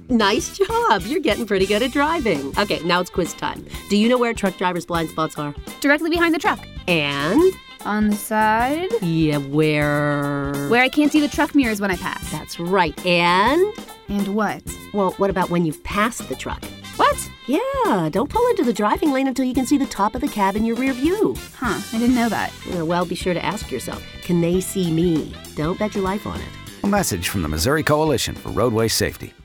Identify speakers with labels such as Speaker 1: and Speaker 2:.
Speaker 1: Nice job. You're getting pretty good at driving. Okay, now it's quiz time. Do you know where truck drivers' blind spots are?
Speaker 2: Directly behind the truck.
Speaker 1: And?
Speaker 2: On the side.
Speaker 1: Yeah, where?
Speaker 2: Where I can't see the truck mirrors when I pass.
Speaker 1: That's right. And?
Speaker 2: And what?
Speaker 1: Well, what about when you've passed the truck?
Speaker 2: What?
Speaker 1: Yeah, don't pull into the driving lane until you can see the top of the cab in your rear view.
Speaker 2: Huh, I didn't know that.
Speaker 1: Well, be sure to ask yourself, can they see me? Don't bet your life on it.
Speaker 3: A message from the Missouri Coalition for Roadway Safety.